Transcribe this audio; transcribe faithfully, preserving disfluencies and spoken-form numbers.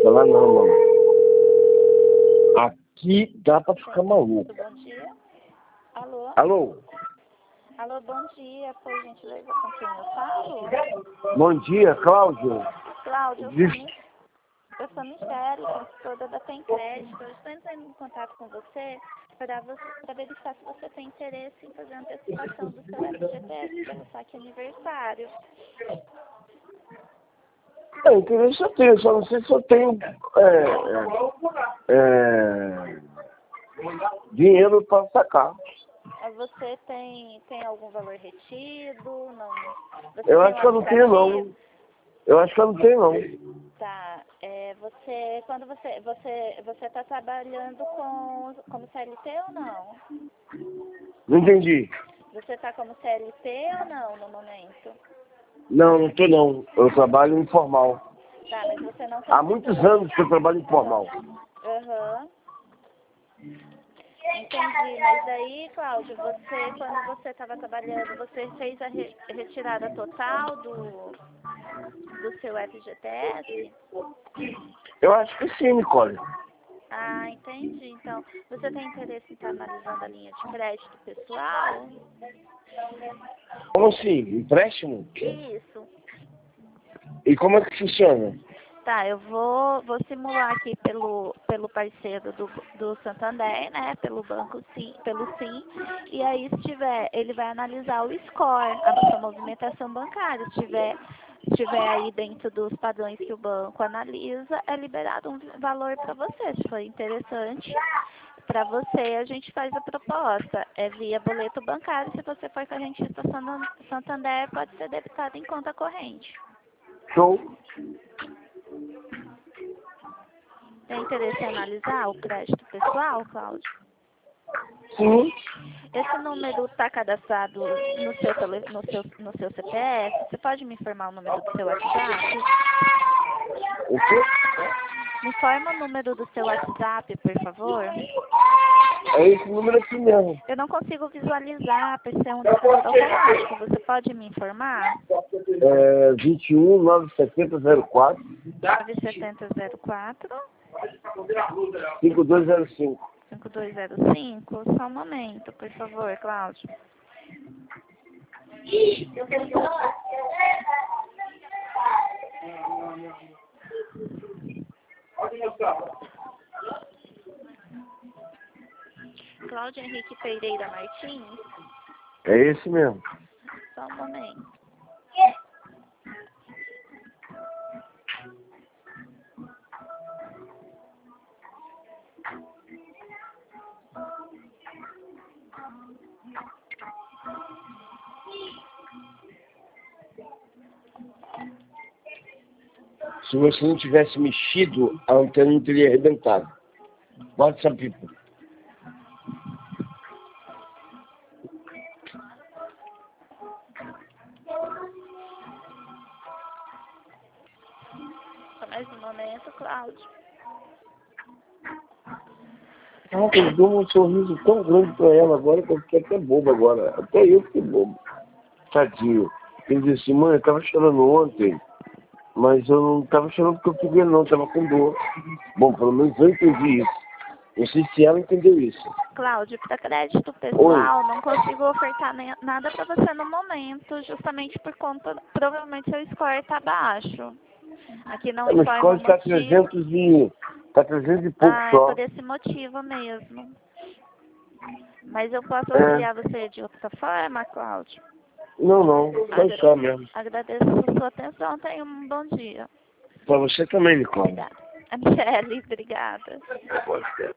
lá não, mano. Aqui dá pra ficar maluco. Bom dia. Alô? Alô? Alô, bom dia. Por gentileza, com quem eu falo? Bom dia, Cláudio. Cláudio, eu sou, Diz- Mi- eu sou Michele, consultora da Tem Crédito. Eu estou entrando em contato com você para verificar se você tem interesse em fazer a antecipação do seu F G T S pelo saque aniversário. É, interesse eu tenho, só não sei se eu tenho é, é, é, dinheiro para sacar. Você tem, tem algum valor retido? Não? Você Eu tem acho um que eu não tenho, aplicativo? não. Eu acho que eu não tenho, não. Tá. É, você, quando você, você, você está trabalhando com, como C L T ou não? Não entendi. Você está como C L T ou não no momento? Não, não tô, não. Eu trabalho informal. Tá, mas você não tem... Há muitos anos que eu trabalho informal. Aham. Entendi. Mas aí, Cláudio, você, quando você estava trabalhando, você fez a re- retirada total do, do seu F G T S? Eu acho que sim, Nicole. Ah, entendi. Então, você tem interesse em estar analisando a linha de crédito pessoal? Como assim? Empréstimo? Isso. E como é que funciona? Tá, eu vou, vou simular aqui pelo, pelo parceiro do, do Santander, né? Pelo banco Sim, pelo Sim. E aí, se tiver, ele vai analisar o score, a sua movimentação bancária. Se tiver, se tiver aí dentro dos padrões que o banco analisa, é liberado um valor para você. Se for interessante para você, a gente faz a proposta. É via boleto bancário. Se você for com a gente no Santander, pode ser debitado em conta corrente. Show. Tem interesse em analisar o crédito pessoal, Cláudio? Sim. Esse número está cadastrado no seu, tele, no, seu, no seu C P F? Você pode me informar o número do seu WhatsApp? O quê? Me informa o número do seu WhatsApp, por favor. É esse número aqui mesmo. Eu não consigo visualizar, por ser um discador automático. Você pode me informar? É vinte e um, nove setenta, zero quatro, nove sete zero quatro, cinco dois zero cinco. cinco dois zero cinco. Só um momento, por favor, Cláudio. Cláudio Henrique Pereira Martins. É esse mesmo. Só um momento. Se você não tivesse mexido, a antena não teria arrebentado. Bota essa pipa. Só mais um momento, Cláudio. Ah, eu dou um sorriso tão grande pra ela agora que eu fiquei até bobo agora. Até eu fiquei bobo. Tadinho. Ele disse assim, mãe, eu tava chorando ontem, mas eu não tava chorando porque eu queria não, eu tava com dor. Bom, pelo menos eu entendi isso. Não sei se ela entendeu isso. Cláudio, para crédito pessoal, não consigo ofertar nem, nada para você no momento, justamente por conta, provavelmente seu score está baixo. Aqui não Mas informa o quase tá motivo. trezentos e... Tá trezentos e pouco Ah, é só. por esse motivo mesmo. Mas eu posso É. auxiliar você de outra forma, Cláudio? Não, não. Foi Agra- só mesmo. Agradeço a sua atenção, tenha um bom dia. Pra você também, Nicole. Obrigada. A Michele, obrigada. Pode ser.